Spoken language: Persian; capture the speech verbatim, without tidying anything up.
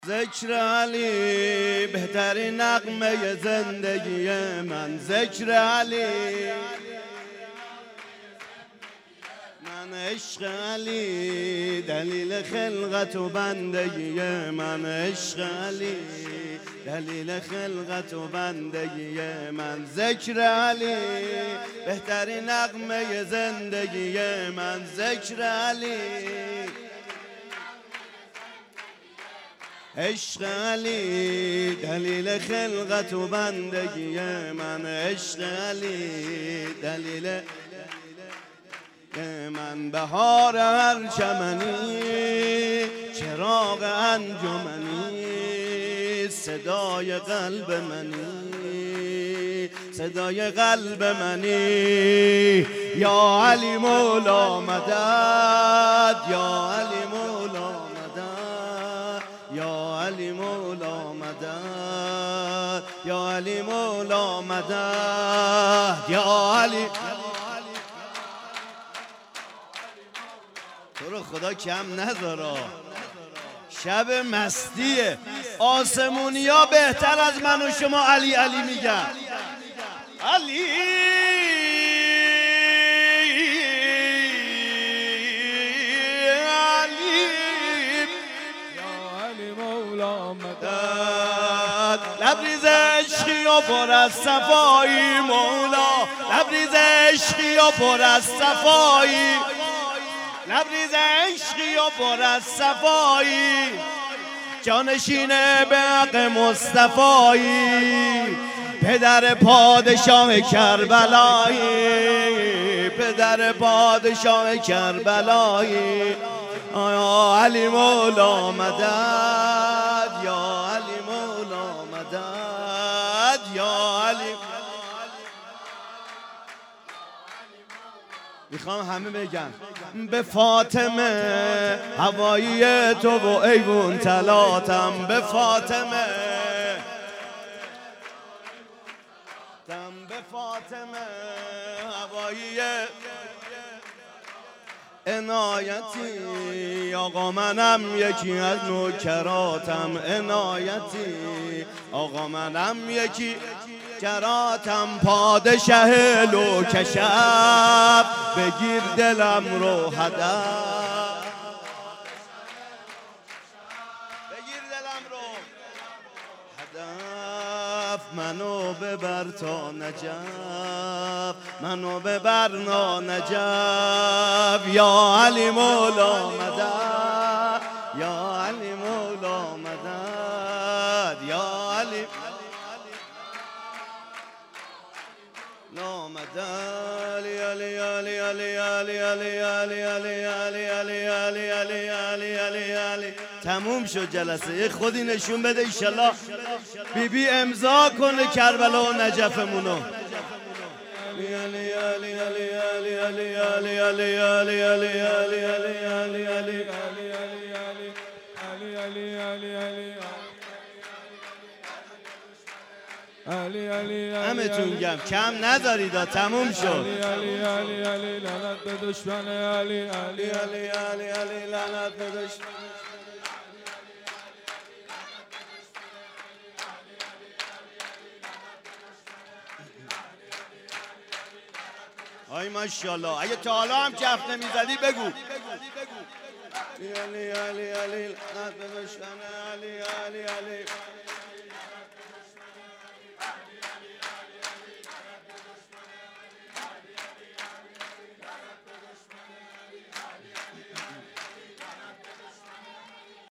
ذکر علی بهترین نغمه زندگی من، ذکر علی من، عشق علی دلیل خلقت و بندگی من، عشق علی دلیل خلقت و بندگی من، ذکر علی بهترین نغمه زندگی من، ذکر علی عشق علی دلیل خلقت و بندگی من، عشق علی دلیل من، بهار هر چمنی چراغ انجمنی، صدای قلب منی صدای قلب منی، یا علی مولا مدد، یا علی مولا مدد، یا علی مولا مدد، یا علی مولا مدد، یا علی. تو رو خدا کم نذارا، شب مستیه، آسمونیا بهتر از من و شما علی علی میگن. علی علی یا علی مولا مدد، لبریز عشقی و پر از صفایی مولا، لبریز عشقی و پر از صفایی، لبریز عشقی و پر از صفایی، جانشینه به حق مصطفایی، پدر پادشاه کربلایی، پدر پادشاه کربلایی، یا علی مولا مدد، یا علی مولا مدد، یا علی. میخوام همه بگن به فاطمه هوایی تو و ایوون تلاتم، به فاطمه تم، به فاطمه هوایی عنایتی، آقا منم یکی از نوکراتم، عنایتی آقا منم یکی کراتم، پادشه لو کشب بگیر دلم رو هدف، بگیر دلم رو هدف، منو ببر تا نجف، منو ببر نا نجف، یا علی مولا مدد، یا علی مولا مدد، یا علی نامد، علی علی علی علی علی علی علی علی علی علی علی علی علی علی علی. تموم شد جلسه، یه خودی نشون بده ایشالله بی بی امضا کنه کربلا و نجفمونو. علی علی علی علی علی علی علی علی علی علی علی علی علی علی علی علی همه تون گم کم ندارید، تموم شد. علی علی علی علی لعنت به دشمن علی علی علی علی علی لعنت به دشمن. آی ماشاءالله، اگه تا حالا هم کف نمیزدی بگو. علی علی علی علی لعنت به دشمن علی علی علی